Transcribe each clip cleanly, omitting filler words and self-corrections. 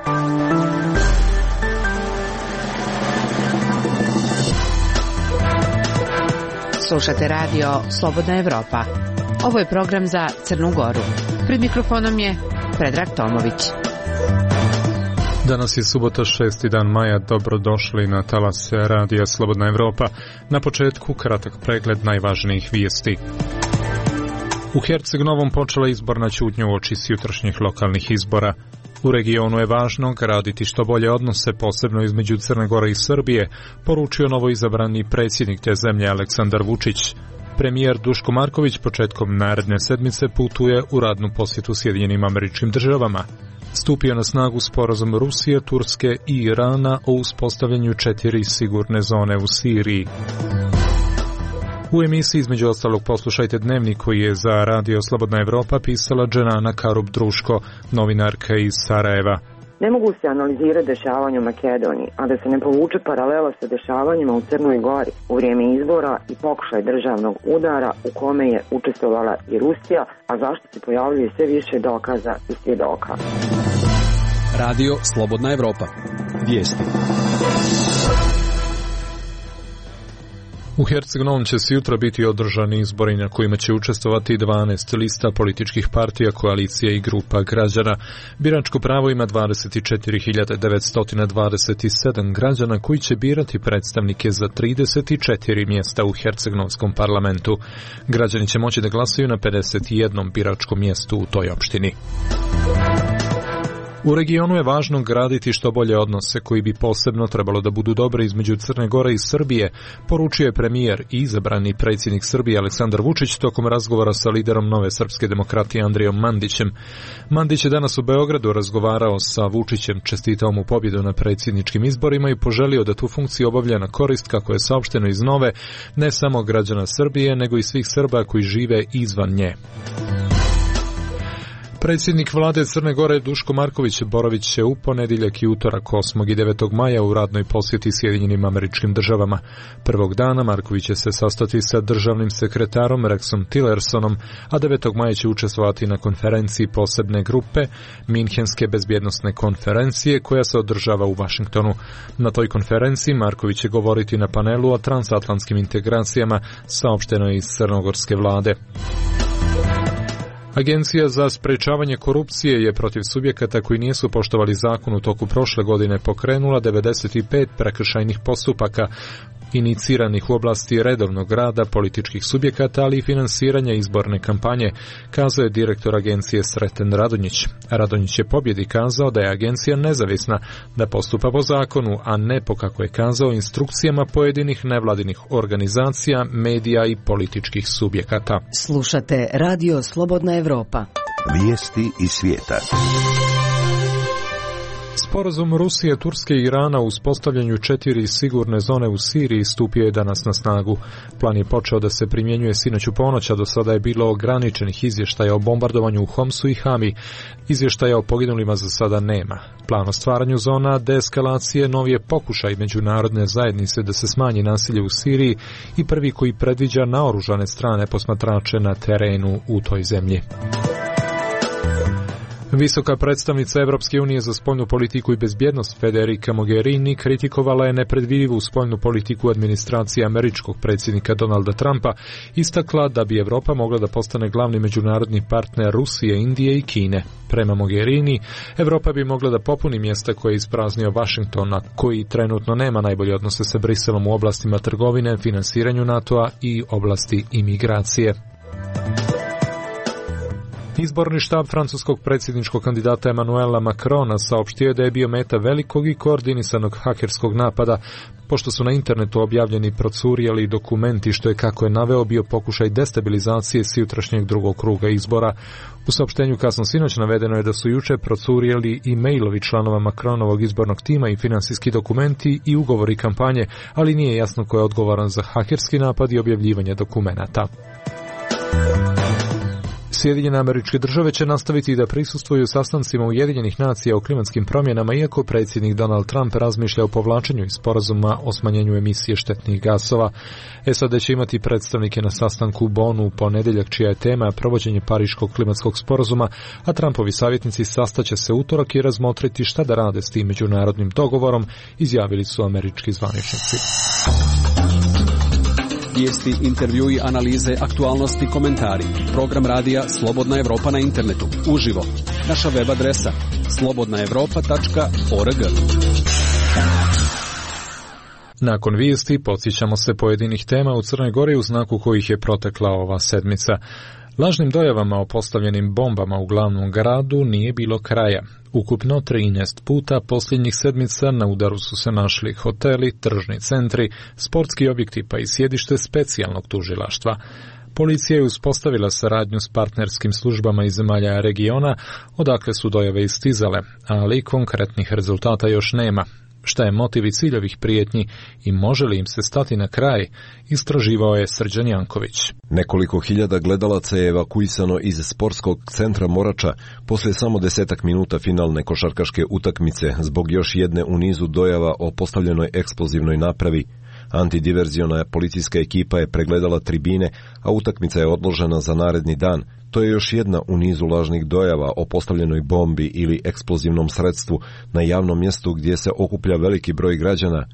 Slušate radio Slobodna Evropa. Ovo je program za Crnu Goru. Pred mikrofonom je Predrag Tomović. Danas je subota 6. dan maja. Dobrodošli na talase radija Slobodna Evropa. Na početku kratak pregled najvažnijih vijesti. U Herceg-Novom počela izborna ćutnja uoči jutrašnjih lokalnih izbora. U regionu je važno graditi što bolje odnose, posebno između Crne Gore i Srbije, poručio novoizabrani predsjednik te zemlje Aleksandar Vučić. Premijer Duško Marković početkom naredne sedmice putuje u radnu posjetu Sjedinjenim Američkim Državama. Stupio na snagu sporazum Rusije, Turske i Irana o uspostavljanju 4 sigurne zone u Siriji. U emisiji između ostalog poslušajte dnevnik koji je za radio Slobodna Evropa pisala Dženana Karub-Druško, novinarka iz Sarajeva. Ne mogu se analizirati dešavanja u Makedoniji, a da se ne povuče paralela sa dešavanjima u Crnoj Gori u vrijeme izbora i pokušaj državnog udara u kome je učestvovala i Rusija, a zašto se pojavljuje sve više dokaza i svjedoka. Radio Slobodna Evropa. Vijesti. U Herceg-Novom će se jutra biti održani izbori na kojima će učestvovati 12 lista političkih partija, koalicija i grupa građana. Biračko pravo ima 24.927 građana koji će birati predstavnike za 34 mjesta u Herceg-Novskom parlamentu. Građani će moći da glasaju na 51 biračkom mjestu u toj opštini. U regionu je važno graditi što bolje odnose koji bi posebno trebalo da budu dobre između Crne Gore i Srbije, poručio je premijer i izabrani predsjednik Srbije Aleksandar Vučić tokom razgovora sa liderom Nove srpske demokratije Andrijom Mandićem. Mandić je danas u Beogradu razgovarao sa Vučićem, čestitao mu pobjedu na predsjedničkim izborima i poželio da tu funkciju obavlja na korist, kako je saopšteno iz Nove, ne samo građana Srbije, nego i svih Srba koji žive izvan nje. Predsjednik vlade Crne Gore Duško Marković boravit će u ponedjeljak i utorak 8. i 9. maja u radnoj posjeti Sjedinjenim Američkim Državama. Prvog dana Marković će se sastati sa državnim sekretarom Rexom Tillersonom, a 9. maja će učestvovati na konferenciji posebne grupe Minhenske bezbjednosne konferencije koja se održava u Vašingtonu. Na toj konferenciji Marković će govoriti na panelu o transatlantskim integracijama, saopšteno je iz crnogorske vlade. Agencija za sprečavanje korupcije je protiv subjekata koji nisu poštovali zakon u toku prošle godine pokrenula 95 prekršajnih postupaka iniciranih u oblasti redovnog rada političkih subjekata, ali i finansiranja izborne kampanje, kazao je direktor agencije Sreten Radonjić. Radonjić je pobjedi kazao da je agencija nezavisna, da postupa po zakonu, a ne po, kako je kazao, instrukcijama pojedinih nevladinih organizacija, medija i političkih subjekata. Slušate radio Slobodna Evropa. Vijesti iz svijeta. Sporazum Rusije, Turske i Irana u uspostavljanju 4 sigurne zone u Siriji stupio je danas na snagu. Plan je počeo da se primjenjuje sinoć u ponoć, a do sada je bilo ograničenih izvještaja o bombardovanju u Homsu i Hami. Izvještaja o poginulima za sada nema. Plan o stvaranju zona deeskalacije novi je pokušaj međunarodne zajednice da se smanji nasilje u Siriji i prvi koji predviđa naoružane strane posmatrače na terenu u toj zemlji. Visoka predstavnica Evropske unije za spoljnu politiku i bezbjednost Federica Mogherini kritikovala je nepredvidivu spoljnu politiku administracije američkog predsjednika Donalda Trumpa, istakla da bi Evropa mogla da postane glavni međunarodni partner Rusije, Indije i Kine. Prema Mogherini, Evropa bi mogla da popuni mjesta koje je ispraznio Washington, a koji trenutno nema najbolje odnose sa Briselom u oblastima trgovine, finansiranju NATO-a i oblasti imigracije. Izborni štab francuskog predsjedničkog kandidata Emmanuela Macrona saopštio je da je bio meta velikog i koordinisanog hakerskog napada, pošto su na internetu objavljeni procurijali dokumenti, što je, kako je naveo, bio pokušaj destabilizacije s jutrašnjeg drugog kruga izbora. U saopštenju kasno sinoć navedeno je da su juče procurijali i mailovi članova Macronovog izbornog tima i finansijski dokumenti i ugovori kampanje, ali nije jasno ko je odgovoran za hakerski napad i objavljivanje dokumenata. Sjedinjene Američke Države će nastaviti da prisustvuju sastancima Ujedinjenih nacija o klimatskim promjenama, iako predsjednik Donald Trump razmišlja o povlačenju iz sporazuma o smanjenju emisije štetnih gasova. SAD će imati predstavnike na sastanku u Bonu u ponedjeljak, čija je tema provođenje Pariškog klimatskog sporazuma, a Trumpovi savjetnici sastaće se utorak i razmotriti šta da rade s tim međunarodnim dogovorom, izjavili su američki zvaničnici. Vijesti, intervjui, analize, aktualnosti, komentari. Program radija Slobodna Evropa na internetu. Uživo. Naša web adresa slobodnaevropa.org. Nakon vijesti podsjećamo se pojedinih tema u Crnoj Gori u znaku kojih je protekla ova sedmica. Lažnim dojavama o postavljenim bombama u glavnom gradu nije bilo kraja. Ukupno 13 puta posljednjih sedmica na udaru su se našli hoteli, tržni centri, sportski objekti pa i sjedište specijalnog tužilaštva. Policija je uspostavila saradnju s partnerskim službama iz zemalja regiona, odakle su dojave istizale, ali konkretnih rezultata još nema. Šta je motiv i cilj ovih prijetnji i može li im se stati na kraj, istraživao je Srđan Janković. Nekoliko hiljada gledalaca je evakuisano iz sportskog centra Morača poslije samo 10 minuta finalne košarkaške utakmice zbog još jedne u nizu dojava o postavljenoj eksplozivnoj napravi. Antidiverziona policijska ekipa je pregledala tribine, a utakmica je odložena za naredni dan. To je još jedna u nizu lažnih dojava o postavljenoj bombi ili eksplozivnom sredstvu na javnom mjestu gdje se okuplja veliki broj građana.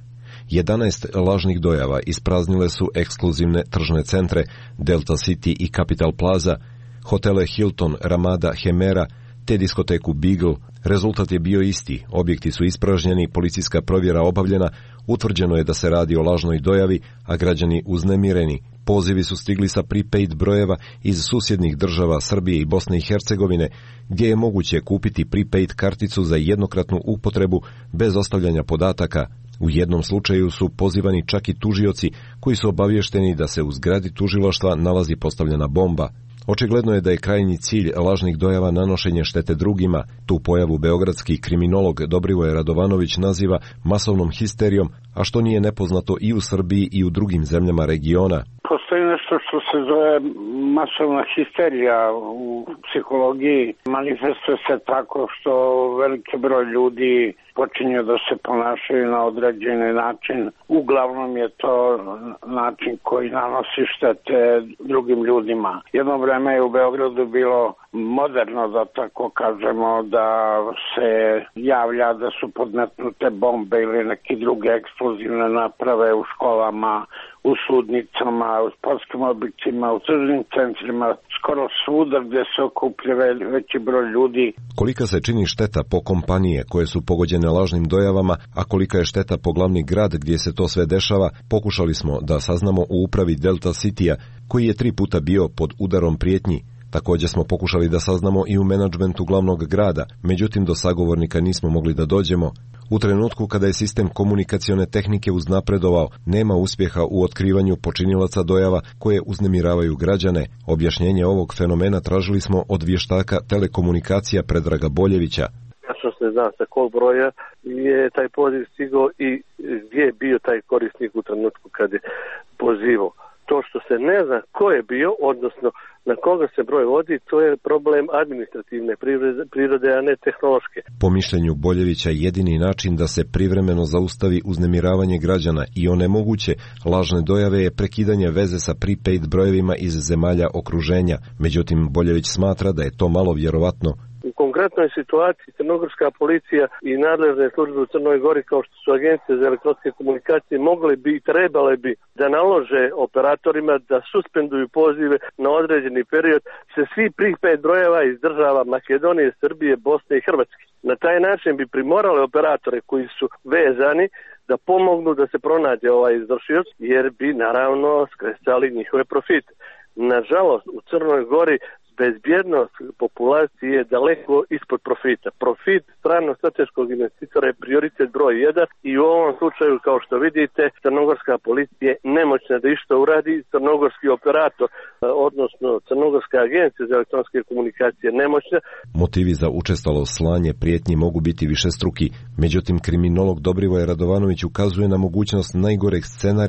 11 lažnih dojava ispraznile su ekskluzivne tržne centre Delta City i Capital Plaza, hotele Hilton, Ramada, Hemera, te diskoteku Beagle. Rezultat je bio isti, objekti su ispražnjeni, policijska provjera obavljena, utvrđeno je da se radi o lažnoj dojavi, a građani uznemireni. Pozivi su stigli sa prepaid brojeva iz susjednih država Srbije i Bosne i Hercegovine, gdje je moguće kupiti prepaid karticu za jednokratnu upotrebu bez ostavljanja podataka. U jednom slučaju su pozivani čak i tužioci koji su obavješteni da se u zgradi tužilaštva nalazi postavljena bomba. Očigledno je da je krajnji cilj lažnih dojava nanošenje štete drugima. Tu pojavu beogradski kriminolog Dobrivoje Radovanović naziva masovnom histerijom, a što nije nepoznato i u Srbiji i u drugim zemljama regiona. Postoji nešto što se zove masovna histerija u psihologiji. Manifestuje se tako što veliki broj ljudi počinju da se ponašaju na određeni način. Uglavnom je to način koji nanosi štete drugim ljudima. Jedno vreme je u Beogradu bilo moderno, da tako kažemo, da se javlja da su podmetnute bombe ili neke druge eksplozivne naprave u školama, u sudnicama, u sportskim objektima, u tržnim centrima, skoro svuda gdje se okuplja veći broj ljudi. Kolika se čini šteta po kompanije koje su pogođene lažnim dojavama, a kolika je šteta po glavni grad gdje se to sve dešava, pokušali smo da saznamo u upravi Delta Citya, koji je 3 puta bio pod udarom prijetnji. Također smo pokušali da saznamo i u menadžmentu glavnog grada, međutim do sagovornika nismo mogli da dođemo. U trenutku kada je sistem komunikacione tehnike uznapredovao, nema uspjeha u otkrivanju počinilaca dojava koje uznemiravaju građane. Objašnjenje ovog fenomena tražili smo od vještaka telekomunikacija Predraga Boljevića. Tačno se zna sa kog broja je taj poziv stigao i gdje je bio taj korisnik u trenutku kad je pozivao. To što se ne zna ko je bio, odnosno na koga se broj vodi, to je problem administrativne prirode, a ne tehnološke. Po mišljenju Boljevića, jedini način da se privremeno zaustavi uznemiravanje građana i onemoguće lažne dojave je prekidanje veze sa prepaid brojevima iz zemalja okruženja. Međutim, Boljević smatra da je to malo vjerovatno. U konkretnoj situaciji crnogorska policija i nadležne službe u Crnoj Gori, kao što su agencije za elektronske komunikacije, mogli bi i trebale bi da nalože operatorima da suspenduju pozive na određeni period se svi prepaid brojeva iz država Makedonije, Srbije, Bosne i Hrvatske. Na taj način bi primorale operatore koji su vezani da pomognu da se pronađe ovaj izvršioc, jer bi naravno skresali njihove profite. Nažalost, u Crnoj Gori bezbjednost populacije je daleko ispod profita. Profit stranog strateškog investitora je prioritet broj 1 i u ovom slučaju, kao što vidite, crnogorska policija je nemoćna da išta uradi, crnogorski operator, odnosno crnogorska agencija za elektronske komunikacije nemoćna. Motivi za učestalo slanje prijetnji mogu biti višestruki, međutim kriminolog Dobrivoje Radovanović ukazuje na mogućnost najgoreg scenarija,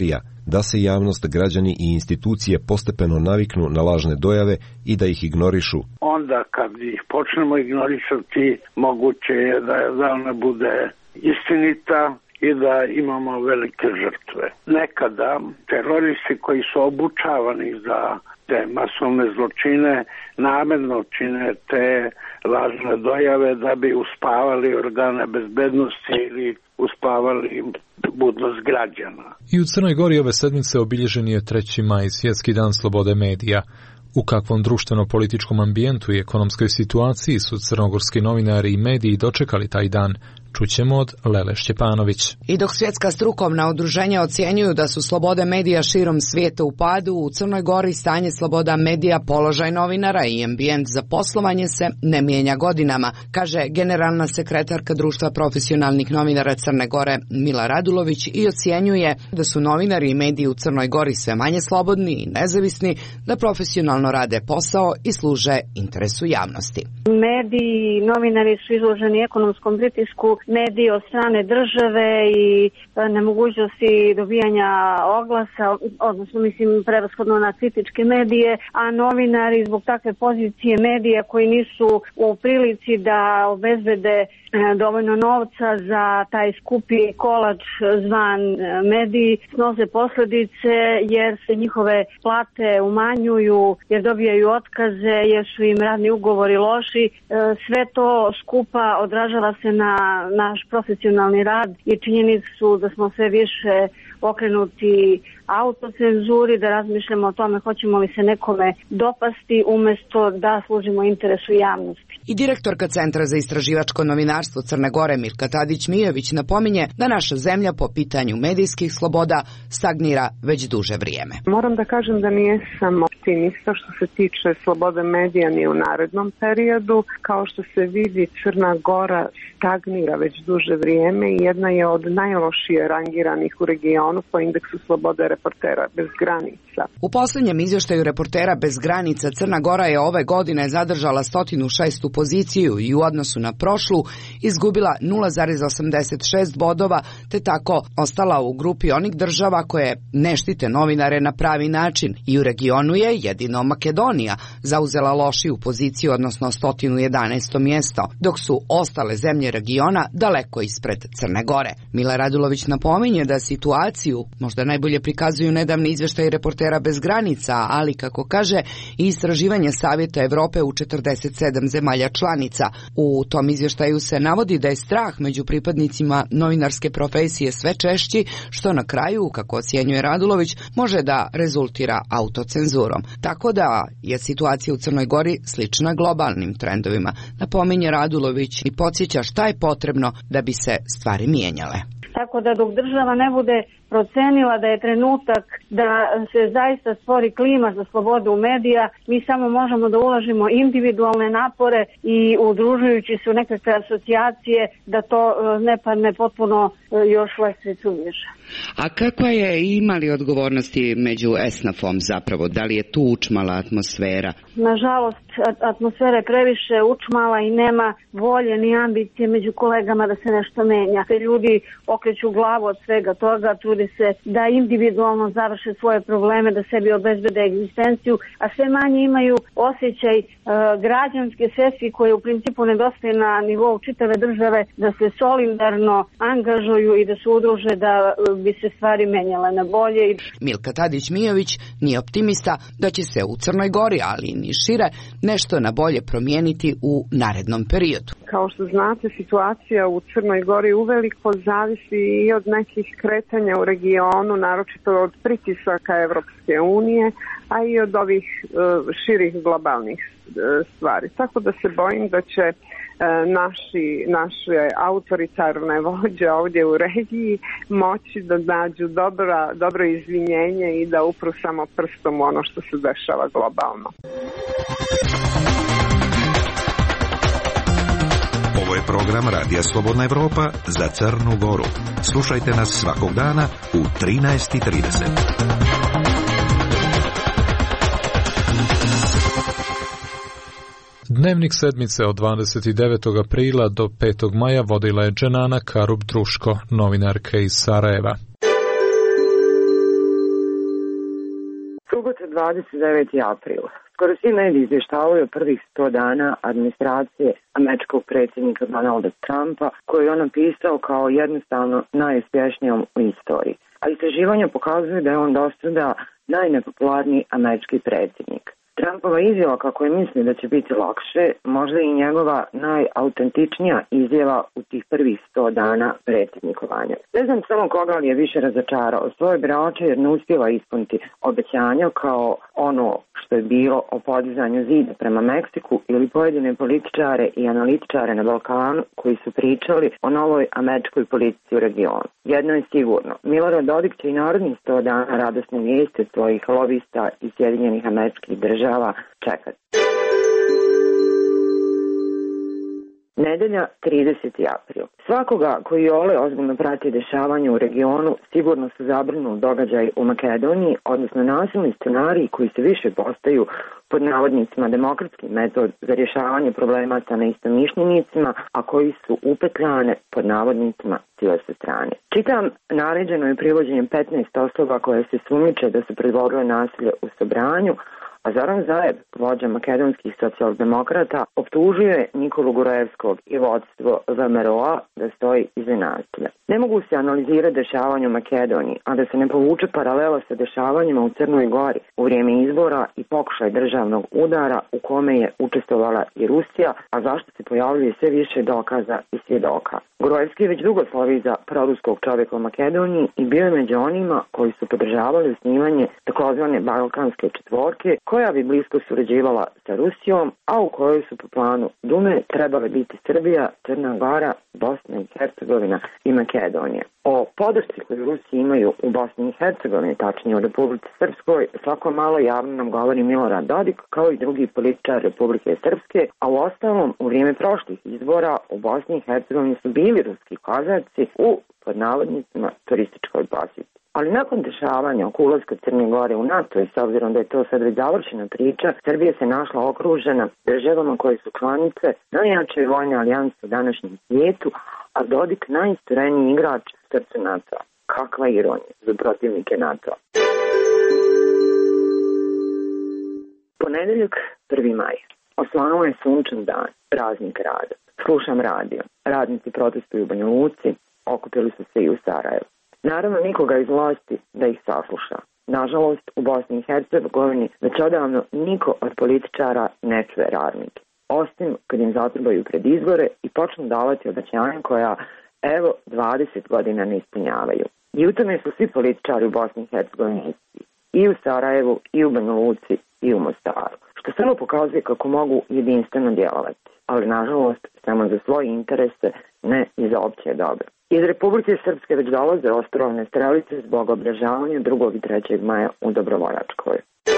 da se javnost, građani i institucije postepeno naviknu na lažne dojave i da ih ignorišu. Onda kad ih počnemo ignorisati, moguće je da ona bude istinita i da imamo velike žrtve. Nekada teroristi koji su obučavani za te masovne zločine namerno čine te lažne dojave da bi uspavali organe bezbednosti ili uspavali budnost građana. I u Crnoj Gori ove sedmice obilježen je 3. maj, Svjetski dan slobode medija. U kakvom društveno-političkom ambijentu i ekonomskoj situaciji su crnogorski novinari i mediji dočekali taj dan? Čućemo od Lele Šćepanović. I dok svjetska strukovna udruženja ocjenjuju da su slobode medija širom svijeta u padu, u Crnoj Gori stanje sloboda medija, položaj novinara i ambijent za poslovanje se ne mijenja godinama, kaže generalna sekretarka Društva profesionalnih novinara Crne Gore Mila Radulović i ocjenjuje da su novinari i mediji u Crnoj Gori sve manje slobodni i nezavisni, da profesionalno rade posao i služe interesu javnosti. Mediji i novinari su izloženi ekonomskom pritisku, mediji od strane države i nemogućnosti dobijanja oglasa, odnosno prevashodno na kritičke medije, a novinari zbog takve pozicije medija koji nisu u prilici da obezbede dovoljno novca za taj skupi kolač zvan mediji, snose posljedice jer se njihove plate umanjuju, jer dobijaju otkaze, jer su im radni ugovori loši. Sve to skupa odražava se na naš profesionalni rad i činjenicu da smo sve više okrenuti autocenzuri, da razmišljamo o tome hoćemo li se nekome dopasti umjesto da služimo interesu javnosti. I direktorka Centra za istraživačko novinarstvo Crne Gore Mirka Tadić-Mijović napominje da naša zemlja po pitanju medijskih sloboda stagnira već duže vrijeme. Moram da kažem da nijesam optimista što se tiče slobode medija ni u narednom periodu. Kao što se vidi, Crna Gora stagnira već duže vrijeme i jedna je od najlošije rangiranih u regionu po indeksu slobode Reportera bez granica. U posljednjem izvještaju Reportera bez granica Crna Gora je ove godine zadržala 106. poziciju i u odnosu na prošlu izgubila 0,86 bodova, te tako ostala u grupi onih država koje ne štite novinare na pravi način. I u regionu je jedino Makedonija zauzela lošiju poziciju, odnosno 111. mjesto, dok su ostale zemlje regiona daleko ispred Crne Gore. Mila Radulović napominje da situaciju možda najbolje prikazuju nedavni izvještaj Reportera bez granica, ali kako kaže i istraživanje Savjeta Evrope u 47 zemalja članica. U tom izvještaju se navodi da je strah među pripadnicima novinarske profesije sve češći, što na kraju, kako ocjenjuje Radulović, može da rezultira autocenzurom. Tako da je situacija u Crnoj Gori slična globalnim trendovima, napominje Radulović i podsjeća šta je potrebno da bi se stvari mijenjale. Tako da dok država ne bude procenila da je trenutak da se zaista stvori klima za slobodu medija, mi samo možemo da ulažimo individualne napore i udružujući se u nekakve asocijacije da to ne padne potpuno još lestvicu više. A kakva je, imali odgovornosti među ESNAF-om zapravo? Da li je tu učmala atmosfera? Nažalost, atmosfera je previše učmala i nema volje ni ambicije među kolegama da se nešto menja. Te ljudi okreću glavu od svega toga, trude se da individualno završe svoje probleme, da sebi obezbede egzistenciju, a sve manje imaju osjećaj građanske svesti koje u principu nedostaje na nivou čitave države, da se solidarno angažuju i da se udruže da bi se stvari menjale na bolje. Milka Tadić-Mijović nije optimista da će se u Crnoj Gori, ali ni šire, nešto na bolje promijeniti u narednom periodu. Kao što znate, situacija u Crnoj Gori uveliko zavisi i od nekih kretanja u regionu, naročito od pritisaka Evropske unije, a i od ovih širih globalnih stvari. Tako da se bojim da će naše autoritarne vođe ovdje u regiji moći da nađu dobro izvinjenje i da upru samo prstom u ono što se dešava globalno. Ovo je program Radija Slobodna Evropa za Crnu Goru. Slušajte nas svakog dana u 13:30. Dnevnik sedmice od 29. aprila do 5. maja vodila je Dženana Karub Druško, novinarka iz Sarajeva. Subote 29. april. Skoro svi mediji izvještavaju o prvih 100 dana administracije američkog predsjednika Donalda Trumpa, koju je on napisao kao jednostavno najuspješnijom u istoriji. A istraživanja pokazuju da je on do sada najnepopularniji američki predsjednik. Trumpova izjava kako je misli da će biti lakše, možda i njegova najautentičnija izjava u tih prvih 100 dana predsjednikovanja. Ne znam samo koga li je više razočarao, svoje birače jer ne uspjeva ispuniti obećanja kao ono što je bilo o podizanju zida prema Meksiku ili pojedine političare i analitičare na Balkanu koji su pričali o novoj američkoj politici u regionu. Jedno je sigurno, Milorad Dodik će i narodnih 100 dana radosne vijesti svojih lobista iz Sjedinjenih Američkih Država čekati. Nedelja, 30. april. Svakoga koji ozbiljno prati dešavanje u regionu sigurno su zabrinuli događaj u Makedoniji, odnosno nasilni scenariji koji se više postaju pod navodnicima demokratski metod za rješavanje problema sa neistomišljenicima, a koji su upetljane pod navodnicima cijele sa strane. Čitam, naređeno je privođenjem 15 osoba koje se sumnjiče da su predvodile nasilje u Sobranju, a Zoran Zaev, vođa makedonskih socijaldemokrata, optužuje Nikolu Gorevskog i vodstvo VMRO-a da stoji iza nasilja. Ne mogu se analizirati dešavanje u Makedoniji, a da se ne povuče paralela sa dešavanjima u Crnoj Gori u vrijeme izbora i pokušaj državnog udara u kome je učestvovala i Rusija, a zašto se pojavljuje sve više dokaza i svjedoka. Gorevski je već dugo slovi za proruskog čovjeka u Makedoniji i bio je među onima koji su podržavali osnivanje takozvane Balkanske četvorke, koja bi blisko surađivala sa Rusijom, a u kojoj su po planu Dume trebale biti Srbija, Crna Gora, Bosna i Hercegovina i Makedonija. O podršci koju Rusi imaju u Bosni i Hercegovini, tačnije u Republici Srpskoj, svako malo javno nam govori Milorad Dodik, kao i drugi političar Republike Srpske, a u ostalom u vrijeme prošlih izbora u Bosni i Hercegovini su bili ruski kozaci u, pod navodnicima, turističkoj posjeti. Ali nakon dešavanja oko ulaska Crne Gore u NATO i s obzirom da je to sad već završena priča, Srbija se našla okružena državama koje su članice najjače vojne alijanse u današnjem svijetu, a Dodik najistureniji igrač u srcu NATO-a. Kakva ironija za protivnike NATO-a. Ponedeljak, 1. maj. Osvanuo je sunčan dan, praznik rada. Slušam radio. Radnici protestuju u Banja Luci, okupili su se i u Sarajevu. Naravno, nikoga iz vlasti da ih sasluša. Nažalost, u Bosni i Hercegovini već odavno niko od političara ne čuje radnike. Osim kad im zatrbaju pred izbore i počnu davati obećanja koja, evo, 20 godina ne ispunjavaju. I u tome su svi političari u Bosni i Hercegovini isti. I u Sarajevu, i u Banja Luci, i u Mostaru. Što samo pokazuje kako mogu jedinstveno djelovati. Ali, nažalost, samo za svoje interese, ne i za opće dobro. Iz Republike Srpske već dolaze ostrovne strelice zbog obražavanja 2. i 3. maja u Dobrovoljačkoj.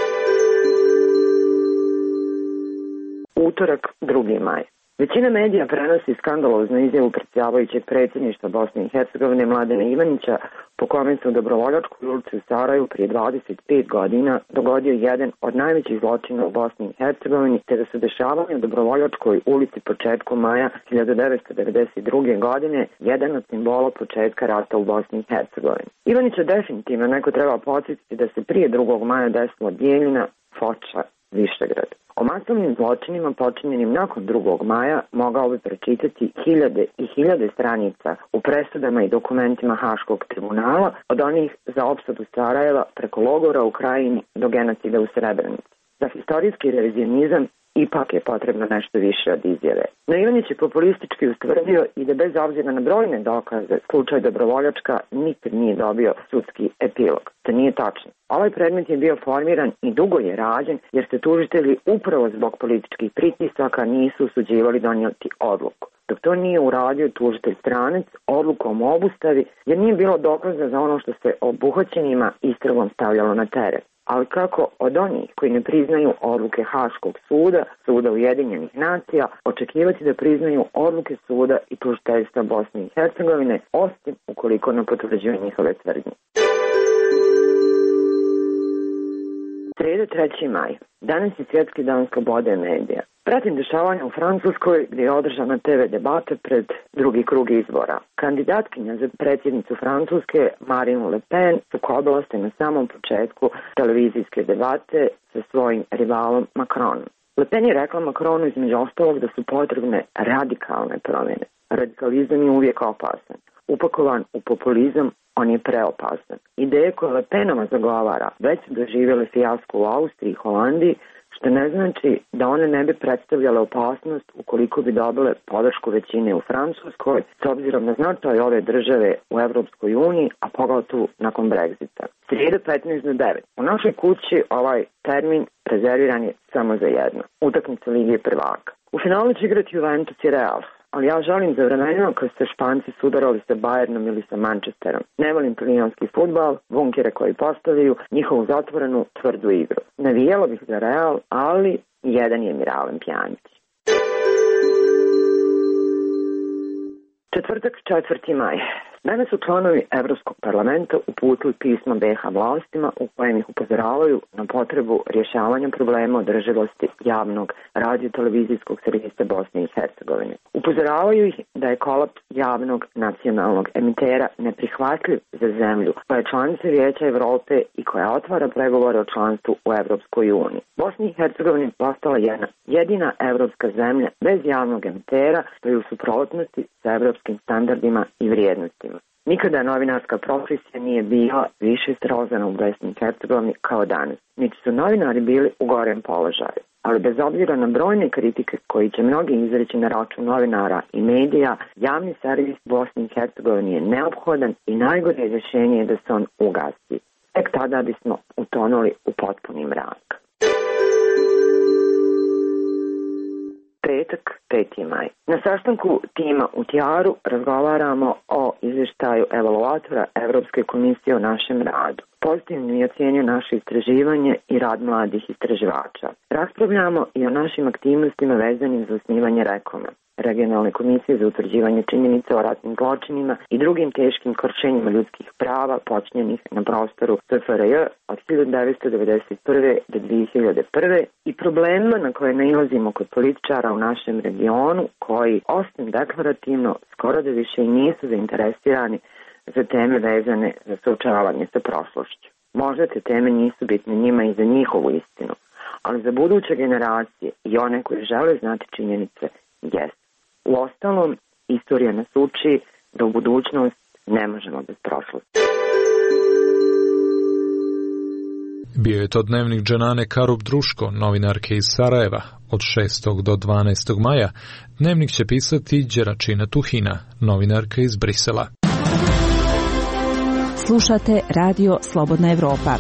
Utorak, 2. maj. Većina medija prenosi skandaloznu izjavu predsjedavajućeg predsjedništva Bosne i Hercegovine Mladena Ivanića, po kome se u Dobrovoljačkoj ulici u Sarajevu prije 25 godina dogodio jedan od najvećih zločina u Bosni i Hercegovini, te da su dešavanja u Dobrovoljačkoj ulici početkom maja 1992. godine jedan od simbola početka rata u Bosni i Hercegovini. Ivanića definitivno neko treba podsjetiti da se prije 2. maja desilo Bijeljina, Foča, Višegrad. O masovnim zločinima počinjenim nakon 2. maja mogao bi pročitati hiljade i hiljade stranica u presudama i dokumentima Haškog tribunala, od onih za opsadu Sarajeva preko logora u Krajini do genocida u Srebrenici. Za historijski revizionizam ipak je potrebno nešto više od izjave. No Ivanić je populistički ustvrdio i da bez obzira na brojne dokaze slučaj Dobrovoljačka nikad nije dobio sudski epilog. To nije tačno. Ovaj predmet je bio formiran i dugo je rađen jer se tužitelji upravo zbog političkih pritisaka nisu usuđivali donijeti odluku. Dok to nije uradio tužitelj stranac odlukom o obustavi jer nije bilo dokaza za ono što se obuhvaćenima istragom stavljalo na teret. Ali kako od onih koji ne priznaju odluke Haškog suda, Suda Ujedinjenih nacija, očekivati da priznaju odluke suda i tužiteljstva Bosne i Hercegovine, osim ukoliko ne potvrđuju njihove tvrdnje. Srijeda 3. maj. Danas je svjetski dan slobode medija. Pratim dešavanja u Francuskoj gdje je održana TV debata pred drugi krug izbora. Kandidatkinja za predsjednicu Francuske Marine Le Pen sukobila se na samom početku televizijske debate sa svojim rivalom Macronom. Le Pen je rekla Macronu između ostalog da su potrebne radikalne promjene. Radikalizam je uvijek opasan. Upakovan u populizam, on je preopasan. Ideje koje Le Penova zagovara već su doživjele fijasko u Austriji i Holandiji, što ne znači da one ne bi predstavljale opasnost ukoliko bi dobile podršku većine u Francuskoj, s obzirom na značaj ove države u Evropskoj uniji, a pogotovo nakon Brexita. Srijeda 15:09. U našoj kući ovaj termin rezerviran je samo za jedno. Utakmica Lige prvaka. U finalu će igrati Juventus i Real. Ali ja žalim za vremenima kad se Španci sudarali sa Bayernom ili sa Manchesterom. Ne volim talijanski fudbal, bunkere koji postavljaju, njihovu zatvorenu tvrdu igru. Navijalo bih za Real, ali jedan je Miralem Pjanić. Četvrtak, 4. maj. Danas su članovi Evropskog parlamenta uputili pismo BiH vlastima u kojem ih upozoravaju na potrebu rješavanja problema održivosti javnog radio-televizijskog servisa Bosne i Hercegovine. Upozoravaju ih da je kolaps javnog nacionalnog emitera neprihvatljiv za zemlju koja je članica Vijeća Evrope i koja otvara pregovore o članstvu u Evropskoj uniji. Bosna i Hercegovina je postala jedina evropska zemlja bez javnog emitera, što je u suprotnosti sa evropskim standardima i vrijednostima. Nikada novinarska profesija nije bila više srozana u Bosni i Hercegovini kao danas. Niti su novinari bili u gorem položaju. Ali bez obzira na brojne kritike koji će mnogi izreći na račun novinara i medija, javni servis Bosne i Hercegovine je neophodan i najgore rješenje je da se on ugasi. Tek tada bismo utonuli u potpuni mrak. Petak, 5. maj. Na sastanku tima u Tijaru razgovaramo o izvještaju evaluatora Evropske komisije o našem radu. Pozitivno je ocjenio naše istraživanje i rad mladih istraživača. Raspravljamo i o našim aktivnostima vezanim za osnivanje REKOM-a, Regionalne komisije za utvrđivanje činjenica o ratnim zločinima i drugim teškim kršenjima ljudskih prava počinjenih na prostoru SFRJ od 1991. do 2001. i problemima na koje nailazimo kod političara u našem regionu koji, osim deklarativno, skoro da više i nisu zainteresirani za teme vezane za suočavanje sa prošlošću. Možda te teme nisu bitne njima i za njihovu istinu, ali za buduće generacije i one koje žele znati činjenice, jest. Uostalom, istorija nas uči da u budućnost ne možemo bez prošlosti. Bio je to dnevnik Dženane Karub Druško, novinarke iz Sarajeva. Od 6. do 12. maja dnevnik će pisati Đeračina Tuhina, novinarka iz Brisela. Slušate Radio Slobodna Evropa.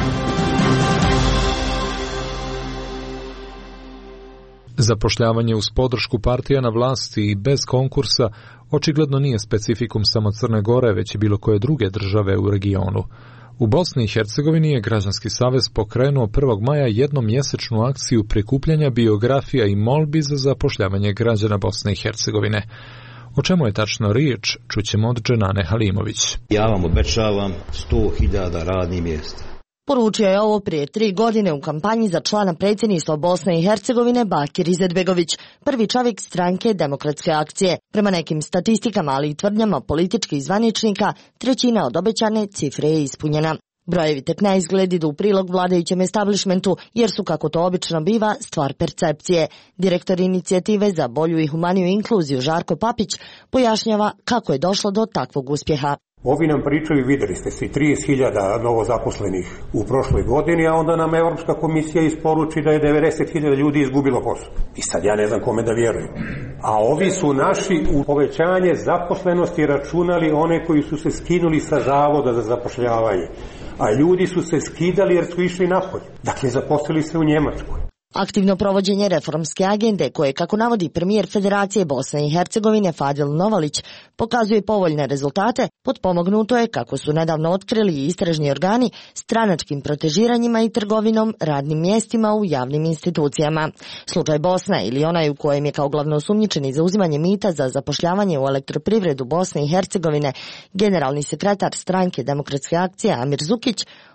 Zapošljavanje uz podršku partija na vlasti i bez konkursa očigledno nije specifikum samo Crne Gore, već i bilo koje druge države u regionu. U Bosni i Hercegovini je Građanski savez pokrenuo 1. maja jednomjesečnu akciju prikupljanja biografija i molbi za zapošljavanje građana Bosne i Hercegovine. O čemu je tačno riječ, čućemo od Dženane Halimović. Ja vam obećavam 100.000 radnih mjesta. Poručio je ovo prije 3 godine u kampanji za člana predsjedništva Bosne i Hercegovine Bakir Izetbegović, prvi čovjek stranke Demokratske akcije. Prema nekim statistikama, ali i tvrdnjama političkih zvaničnika, 1/3 od obećane cifre je ispunjena. Brojevi tek na izgled idu u prilog vladajućem establishmentu, jer su, kako to obično biva, stvar percepcije. Direktor inicijative za bolju i humaniju inkluziju Žarko Papić pojašnjava kako je došlo do takvog uspjeha. Ovi nam pričaju, vidjeli ste se, 30.000 novozaposlenih u prošloj godini, a onda nam Europska komisija isporuči da je 90.000 ljudi izgubilo posao. I sad ja ne znam kome da vjerujem. A ovi su naši u povećanje zaposlenosti računali one koji su se skinuli sa zavoda za zapošljavanje. A ljudi su se skidali jer su išli napolje. Dakle, zaposlili se u Njemačkoj. Aktivno provođenje reformske agende koje, kako navodi premijer Federacije Bosne i Hercegovine Fadil Novalić, pokazuje povoljne rezultate, potpomognuto je, kako su nedavno otkrili i istražni organi, stranačkim protežiranjima i trgovinom radnim mjestima u javnim institucijama. Slučaj Bosne, ili onaj u kojem je kao glavno osumnjičeni za uzimanje mita za zapošljavanje u elektroprivredu Bosne i Hercegovine generalni sekretar stranke Demokratske akcije Amir Zukić,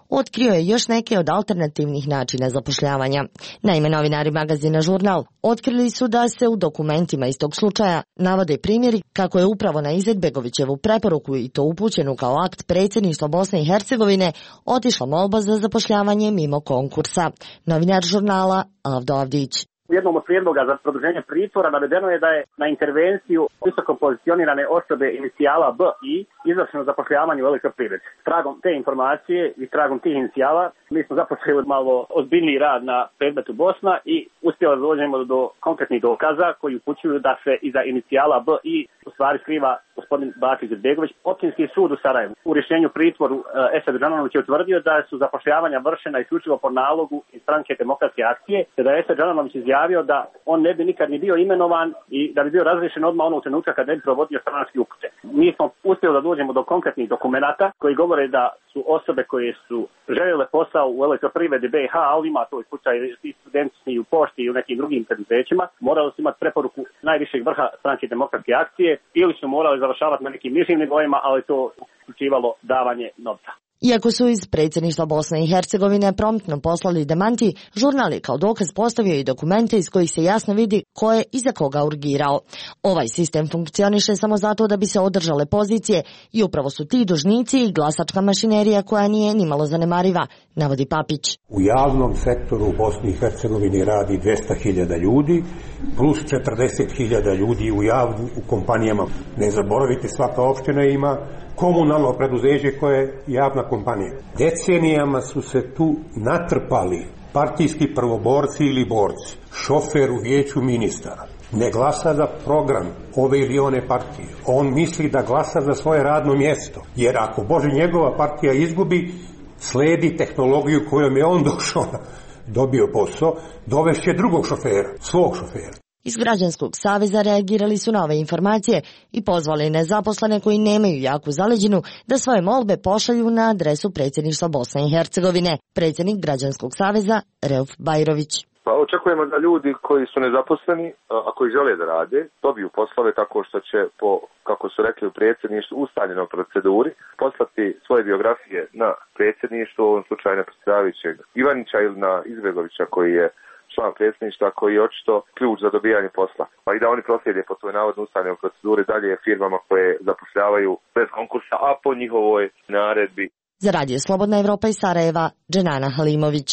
otkrio je još neke od alternativnih načina zapošljavanja. Naime, novinari magazina Žurnal otkrili su da se u dokumentima iz tog slučaja navode primjeri kako je upravo na Izetbegovićevu preporuku, i to upućenu kao akt predsjedništva Bosne i Hercegovine, otišla molba za zapošljavanje mimo konkursa. Novinar Žurnala Avdo Avdić. U jednom od prijedloga za produženje pritvora navedeno je da je na intervenciju visoko pozicionirane osobe inicijala B i izvršeno zapošljavanje u Elektroprivredi. Tragom te informacije i tragom tih inicijala mi smo započeli malo ozbiljniji rad na predmetu Bosna i uspjeli da dođemo do konkretnih dokaza koji upućuju da se iza inicijala B i u stvari skriva gospodin Bakir Izetbegović. Općinski sud u Sarajevu u rješenju pritvoru Esad Džananović je utvrdio da su zapošljavanja vršena isključivo po nalogu iz stranke Demokratske akcije, te da je Esad Džananović izjavio da on ne bi nikad ni bio imenovan i da bi bio razriješen odmah onog trenutka kad ne bi provodio stranački upute. Mi smo uspjeli da dođemo do konkretnih dokumenata koji govore da su osobe koje su željele posao u Elektroprivredi BiH, ali ima to slučaj i studenti i u pošti i u nekim drugim preduzećima, morali su imati preporuku najvišeg vrha stranke Demokratske akcije ili su morali završavati na nekim nižim nivoima, ali to uključivalo davanje novca. Iako su iz predsjedništva Bosne i Hercegovine promptno poslali demanti, Žurnal je kao dokaz postavio i dokumente iz kojih se jasno vidi ko je i za koga urgirao. Ovaj sistem funkcioniše samo zato da bi se održale pozicije i upravo su ti dužnici i glasačka mašinerija koja nije nimalo zanemariva, navodi Papić. U javnom sektoru u Bosni i Hercegovini radi 200.000 ljudi, plus 40.000 ljudi u kompanijama. Ne zaboravite, svaka opština ima komunalno preduzeće koje je javna kompanija. Decenijama su se tu natrpali partijski prvoborci ili borci. Šofer u vijeću ministara ne glasa za program ove ili one partije. On misli da glasa za svoje radno mjesto. Jer ako Bože njegova partija izgubi, sledi tehnologiju kojom je on došao, dobio posao, dovešće drugog šofera, svog šofera. Iz Građanskog saveza reagirali su na ove informacije i pozvali nezaposlene koji nemaju jaku zaleđinu da svoje molbe pošalju na adresu predsjedništva Bosne i Hercegovine. Predsjednik Građanskog saveza Reuf Bajrović. Pa očekujemo da ljudi koji su nezaposleni, a koji žele da rade, dobiju poslove tako što će po, kako su rekli u predsjedništvu, ustaljenoj proceduri, poslati svoje biografije na predsjedništvo, u ovom slučaju na predsjedavajućeg Ivanića ili na Izetbegovića koji je član predsjedništva, koji je očito ključ za dobijanje posla. Pa i da oni proslijede po svojoj navodno ustaljenoj proceduri dalje firmama koje zapošljavaju bez konkursa, a po njihovoj naredbi. Za Radio Slobodna Evropa iz Sarajeva, Dženana Halimović.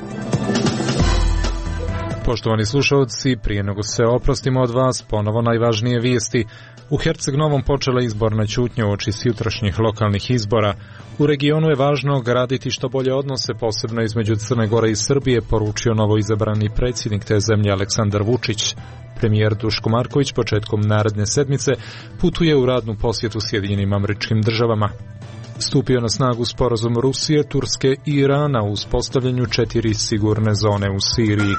Poštovani slušalci, prije nego se oprostimo od vas, ponovo najvažnije vijesti. U Herceg Novom počela izborna ćutnja uoči jutrašnjih lokalnih izbora. U regionu je važno graditi što bolje odnose, posebno između Crne Gore i Srbije, poručio novoizabrani predsjednik te zemlje Aleksandar Vučić. Premijer Duško Marković početkom naredne sedmice putuje u radnu posjetu Sjedinjenim Američkim Državama. Stupio na snagu sporazum Rusije, Turske i Irana u uspostavljanju 4 sigurne zone u Siriji.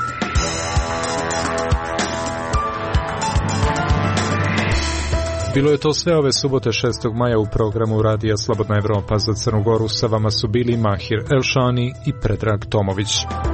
Bilo je to sve ove subote 6. maja u programu Radija Slobodna Evropa. Za Crnu Goru sa vama su bili Mahir Elšani i Predrag Tomović.